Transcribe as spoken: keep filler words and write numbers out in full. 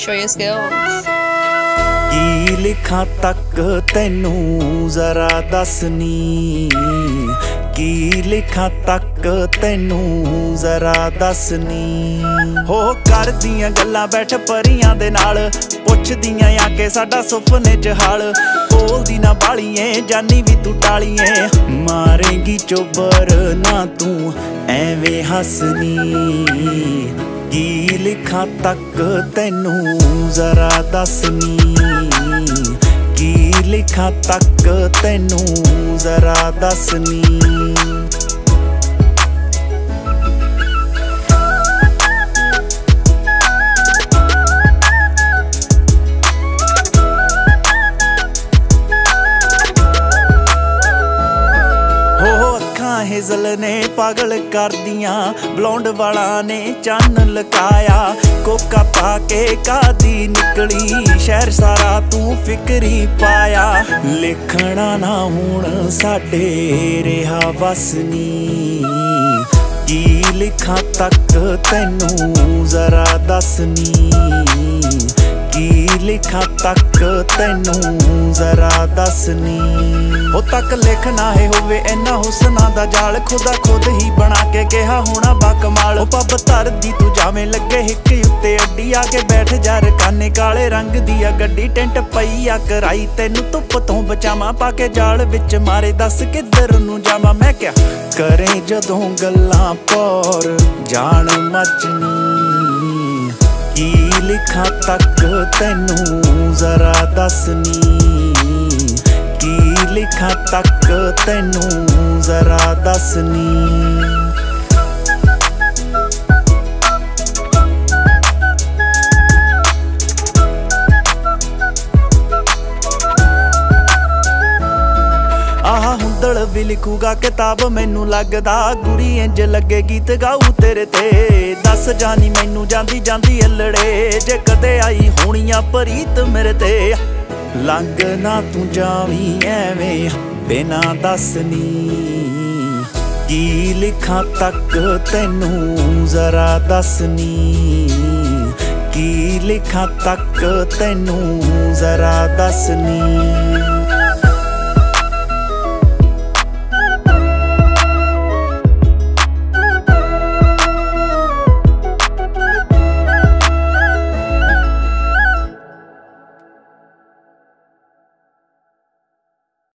show your skills. ਕੀ ਲਿਖਾਂ ਤੱਕ ਤੈਨੂੰ ਜ਼ਰਾ ਦੱਸਨੀ, ਕੀ ਲਿਖਾਂ ਤੱਕ ਤੈਨੂੰ ਜ਼ਰਾ ਦੱਸਨੀ। ਹੋ ਕਰਦੀਆਂ ਗੱਲਾਂ ਬੈਠ ਪਰੀਆਂ ਦੇ ਨਾਲ, ਪੁੱਛਦੀਆਂ ਆ ਕੇ ਸਾਡਾ ਸੁਪਨੇ ਚ ਹਾਲ। ਬੋਲਦੀ ਨਾ ਬਾਲੀਏ ਜਾਨੀ ਵੀ ਤੂੰ ਟਾਲੀਏ, ਮਾਰੇਂਗੀ ਚੋਬਰ ਨਾ ਤੂੰ ਐਵੇਂ ਹੱਸਨੀ। ਕੀ ਲਿਖਾਂ ਤੱਕ ਤੈਨੂੰ ਜ਼ਰਾ ਦੱਸਨੀ, ਕੀ ਲਿਖਾਂ ਤੱਕ ਤੈਨੂੰ ਜ਼ਰਾ ਦੱਸਨੀ। ਹੇਜ਼ਲ ਨੇ ਪਾਗਲ ਕਰਦੀਆਂ, ਬਲੌਂਡ ਵਾਲਾ ਨੇ ਚੰਨ ਲਕਾਇਆ। ਕੋਕਾ ਪਾ ਕੇ ਕਾਦੀ ਨਿਕਲੀ, ਸ਼ਹਿਰ ਸਾਰਾ ਤੂੰ ਫਿਕਰੀ ਪਾਇਆ। ਲਿਖਣਾ ਨਾ ਹੁਣ ਸਾਡੇ ਰਿਹਾ ਵਸਨੀ, ਕੀ ਲਿਖਾਂ ਤੱਕ ਤੈਨੂੰ ਜ਼ਰਾ ਦੱਸਨੀ, ਕੀ ਲਿਖਾਂ ਤੱਕ ਤੈਨੂੰ ਜ਼ਰਾ ਦੱਸਨੀ। ਉਹ ਤੱਕ ਲਿਖ ਨਾ ਹੈ ਹੋਵੇ ਇੰਨਾ ਹੁਸਨਾ ਦਾ ਜਾਲ, ਖੁਦਾ ਖੁਦ ਹੀ ਬਣਾ ਕੇ ਕਿਹਾ ਹੋਣਾ ਬਾਕਮਾਲ। ਉਹ ਪੱਬ ਧਰਦੀ ਤੂੰ ਜਾਵੇਂ ਲੱਗੇ ਹਿੱਕ ਉੱਤੇ ਅੱਡੀ, ਆ ਕੇ ਬੈਠ ਜਾ ਰਕਾਨੇ ਕਾਲੇ ਰੰਗ ਦੀ ਆ ਗੱਡੀ। ਟੈਂਟ ਪਈ ਆ ਕਰਾਈ ਤੈਨੂੰ ਧੁੱਪ ਤੋਂ ਬਚਾਵਾਂ, ਪਾ ਕੇ ਜਾਲ ਵਿੱਚ ਮਾਰੇ ਦੱਸ ਕਿੱਧਰ ਨੂੰ ਜਾਵਾਂ। ਮੈਂ ਕਿਹਾ ਕਰੇ ਜਦੋਂ ਗੱਲਾਂ ਪੌਰ ਜਾਣ ਮੱਚਨੀ, ਕੀ ਲਿਖਾਂ ਤੱਕ ਤੈਨੂੰ ਜ਼ਰਾ ਦੱਸਨੀ, ਕੀ ਲਿਖਾਂ ਤੱਕ ਤੈਨੂੰ ਜ਼ਰਾ ਦੱਸਨੀ। ਆਹ ਹੁੰਦਲ ਵੀ ਲਿਖੂਗਾ ਕਿਤਾਬ ਮੈਨੂੰ ਲੱਗਦਾ, ਗੁਰੀ ਇੰਜ ਲੱਗੇ ਗੀਤ ਗਾਊ ਤੇਰੇ ਤੇ। ਦੱਸ ਜਾਨੀ ਮੈਨੂੰ ਜਾਂਦੀ ਜਾਂਦੀ ਅਲੜੇ, ਜੇ ਕਦੇ ਆਈ ਹੋਣੀਆਂ ਪ੍ਰੀਤ ਮੇਰੇ ਤੇ। ਲੰਘ ਨਾ ਤੂੰ ਜਾਵੀਂ ਐਵੇਂ ਬਿਨਾ ਦੱਸਨੀ, ਕੀ ਲਿਖਾਂ ਤੱਕ ਤੈਨੂੰ ਜ਼ਰਾ ਦੱਸਨੀ, ਕੀ ਲਿਖਾਂ ਤੱਕ ਤੈਨੂੰ ਜ਼ਰਾ ਦੱਸਨੀ।